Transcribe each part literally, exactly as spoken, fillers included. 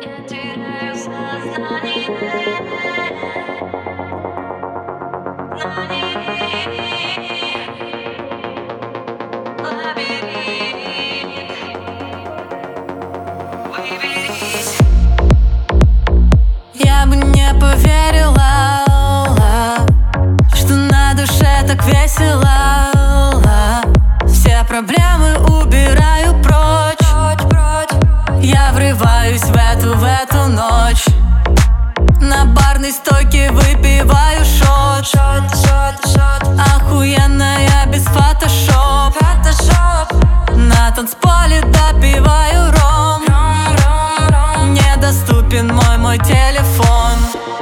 Я теряю сознание. Я бы не поверила, что на душе так весело. Все проблемы убираю прочь. Я врываюсь в эту, в эту ночь. На барной стойке выпиваю шот. Охуенная без фотошоп. На танцполе допиваю ром. Недоступен мой, мой телефон.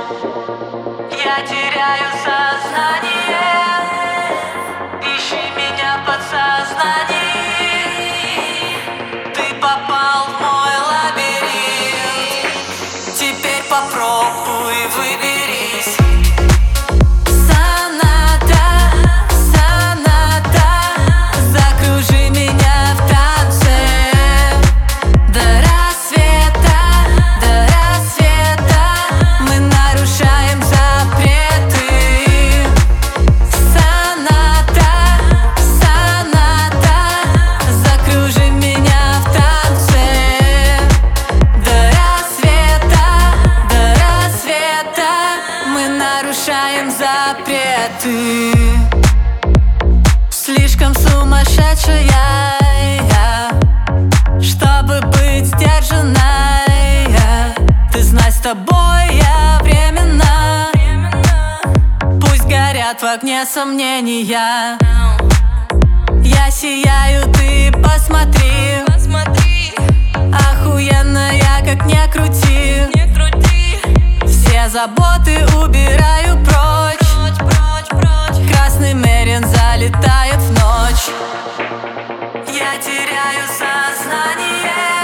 Я теряю сознание. Ищи меня в подсознании. Ты попал в мой лабиринт. Теперь попробуй выберись. Соната, соната, закружи меня в танце. До рассвета, до рассвета мы нарушаем запреты. Соната, соната, закружи меня в танце. До рассвета, до рассвета мы нарушаем запреты. Слишком сумасшедшая я, чтобы быть сдержанной. Ты знай, с тобой я временно. Пусть горят в огне сомнения. Я сияю, ты посмотри. Охуенная, как не крути. Все заботы убираю прочь. Красный мерин залетает в ночь. Я теряю сознание.